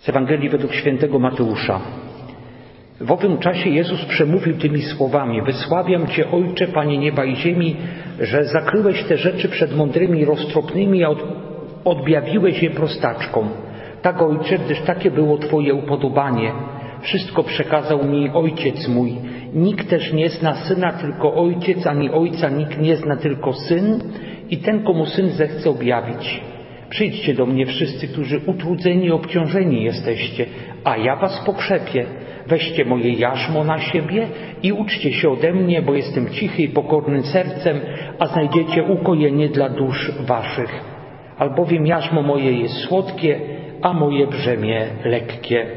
Z Ewangelii według świętego Mateusza. W owym czasie Jezus przemówił tymi słowami: Wysławiam Cię, Ojcze, Panie nieba i ziemi, że zakryłeś te rzeczy przed mądrymi i roztropnymi, a odjawiłeś je prostaczkom. Tak, Ojcze, gdyż takie było Twoje upodobanie. Wszystko przekazał mi Ojciec mój. Nikt też nie zna Syna, tylko Ojciec, ani Ojca nikt nie zna, tylko Syn i ten, komu Syn zechce objawić. Przyjdźcie do mnie wszyscy, którzy utrudzeni i obciążeni jesteście, a ja was pokrzepię. Weźcie moje jarzmo na siebie i uczcie się ode mnie, bo jestem cichy i pokornym sercem, a znajdziecie ukojenie dla dusz waszych. Albowiem jarzmo moje jest słodkie, a moje brzemię lekkie.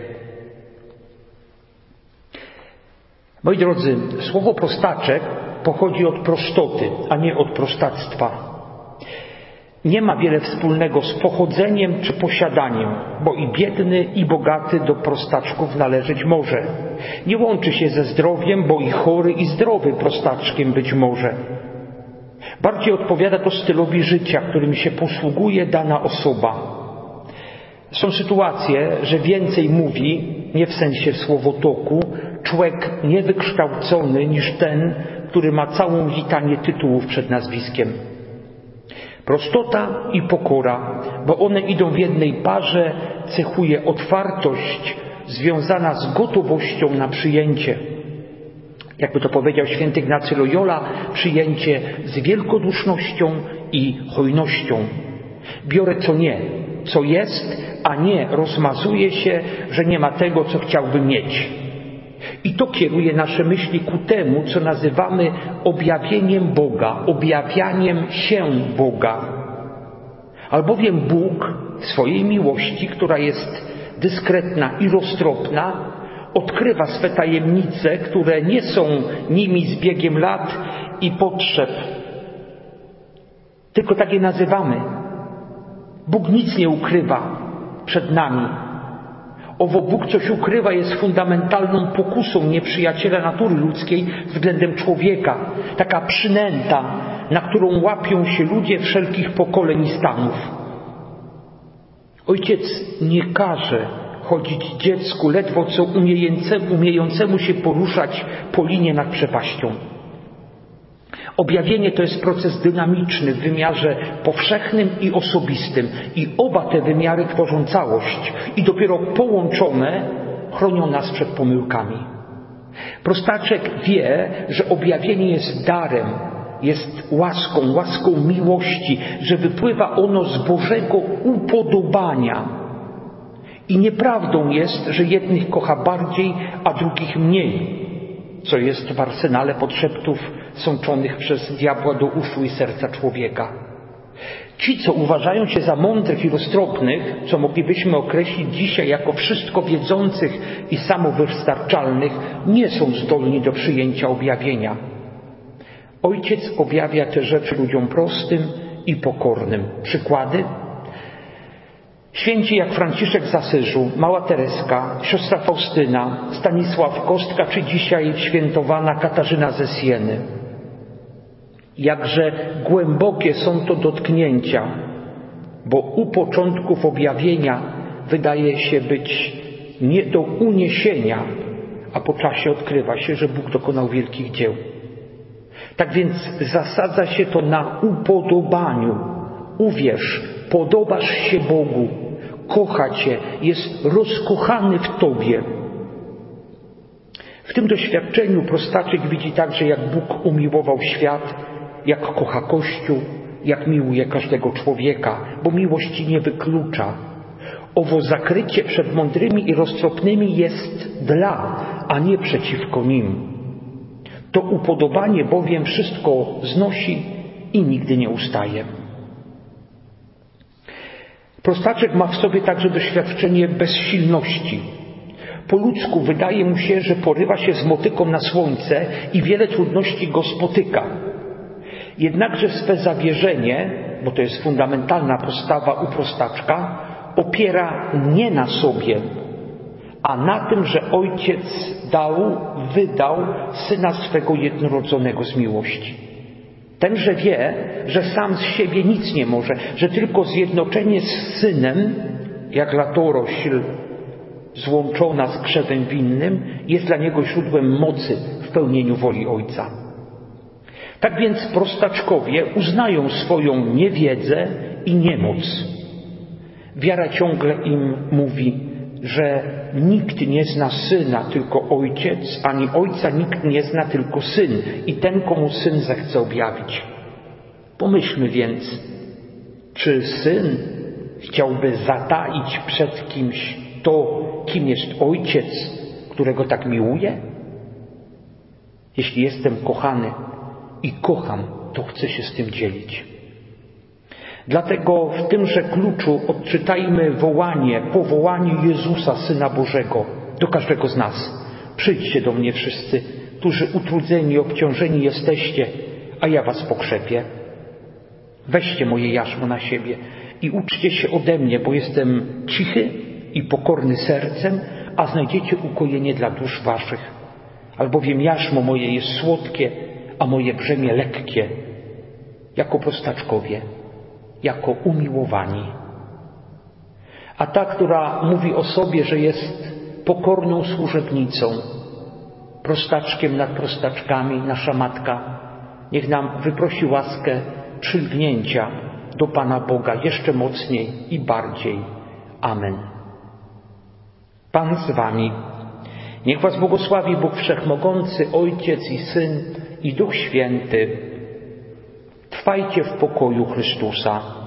Moi drodzy, słowo prostaczek pochodzi od prostoty, a nie od prostactwa. Nie ma wiele wspólnego z pochodzeniem czy posiadaniem, bo i biedny, i bogaty do prostaczków należeć może. Nie łączy się ze zdrowiem, bo i chory, i zdrowy prostaczkiem być może. Bardziej odpowiada to stylowi życia, którym się posługuje dana osoba. Są sytuacje, że więcej mówi, nie w sensie słowotoku, człowiek niewykształcony niż ten, który ma całą litanię tytułów przed nazwiskiem. Prostota i pokora, bo one idą w jednej parze, cechuje otwartość związana z gotowością na przyjęcie. Jakby to powiedział święty Ignacy Loyola, przyjęcie z wielkodusznością i hojnością. Biorę co jest, a nie rozmazuję się, że nie ma tego, co chciałbym mieć. I to kieruje nasze myśli ku temu, co nazywamy objawieniem Boga, objawianiem się Boga. Albowiem Bóg w swojej miłości, która jest dyskretna i roztropna, odkrywa swe tajemnice, które nie są nimi z biegiem lat i potrzeb, tylko tak je nazywamy. Bóg nic nie ukrywa przed nami. Owo Bóg coś ukrywa jest fundamentalną pokusą nieprzyjaciela natury ludzkiej względem człowieka. Taka przynęta, na którą łapią się ludzie wszelkich pokoleń i stanów. Ojciec nie każe chodzić dziecku ledwo co umiejącemu się poruszać po linie nad przepaścią. Objawienie to jest proces dynamiczny w wymiarze powszechnym i osobistym. I oba te wymiary tworzą całość i dopiero połączone chronią nas przed pomyłkami. Prostaczek wie, że objawienie jest darem, jest łaską miłości, że wypływa ono z Bożego upodobania. I nieprawdą jest, że jednych kocha bardziej, a drugich mniej, co jest w arsenale podszeptów sączonych przez diabła do uszu i serca człowieka. Ci, co uważają się za mądrych i roztropnych, co moglibyśmy określić dzisiaj jako wszystko wiedzących i samowystarczalnych, nie są zdolni do przyjęcia objawienia. Ojciec objawia te rzeczy ludziom prostym i pokornym. Przykłady? Święci jak Franciszek z Asyżu, Mała Tereska, siostra Faustyna, Stanisław Kostka czy dzisiaj świętowana Katarzyna ze Sieny. Jakże głębokie są to dotknięcia, bo u początków objawienia wydaje się być nie do uniesienia, a po czasie odkrywa się, że Bóg dokonał wielkich dzieł. Tak więc zasadza się to na upodobaniu. Uwierz, podobasz się Bogu, kocha Cię, jest rozkochany w Tobie. W tym doświadczeniu prostaczek widzi także, jak Bóg umiłował świat, jak kocha Kościół, jak miłuje każdego człowieka, bo miłości nie wyklucza. Owo zakrycie przed mądrymi i roztropnymi jest dla, a nie przeciwko nim. To upodobanie bowiem wszystko znosi i nigdy nie ustaje. Prostaczek ma w sobie także doświadczenie bezsilności. Po ludzku wydaje mu się, że porywa się z motyką na słońce i wiele trudności go spotyka. Jednakże swe zawierzenie, bo to jest fundamentalna postawa u prostaczka, opiera nie na sobie, a na tym, że Ojciec wydał Syna swego jednorodzonego z miłości. Tenże wie, że sam z siebie nic nie może, że tylko zjednoczenie z Synem, jak latorośl złączona z grzechem winnym, jest dla niego źródłem mocy w pełnieniu woli Ojca. Tak więc prostaczkowie uznają swoją niewiedzę i niemoc. Wiara ciągle im mówi, że nikt nie zna Syna, tylko Ojciec, ani Ojca nikt nie zna, tylko Syn i ten, komu Syn zechce objawić. Pomyślmy więc, czy Syn chciałby zataić przed kimś to, kim jest Ojciec, którego tak miłuje? Jeśli jestem kochany i kocham, to chcę się z tym dzielić. Dlatego w tymże kluczu odczytajmy powołanie Jezusa, Syna Bożego, do każdego z nas. Przyjdźcie do mnie wszyscy, którzy utrudzeni i obciążeni jesteście, a ja was pokrzepię. Weźcie moje jarzmo na siebie i uczcie się ode mnie, bo jestem cichy i pokorny sercem, a znajdziecie ukojenie dla dusz waszych. Albowiem jarzmo moje jest słodkie, a moje brzemię lekkie, jako prostaczkowie, jako umiłowani. A ta, która mówi o sobie, że jest pokorną służebnicą, prostaczkiem nad prostaczkami, nasza Matka, niech nam wyprosi łaskę przylgnięcia do Pana Boga jeszcze mocniej i bardziej. Amen. Pan z wami. Niech was błogosławi Bóg Wszechmogący, Ojciec i Syn i Duch Święty. Trwajcie w pokoju Chrystusa.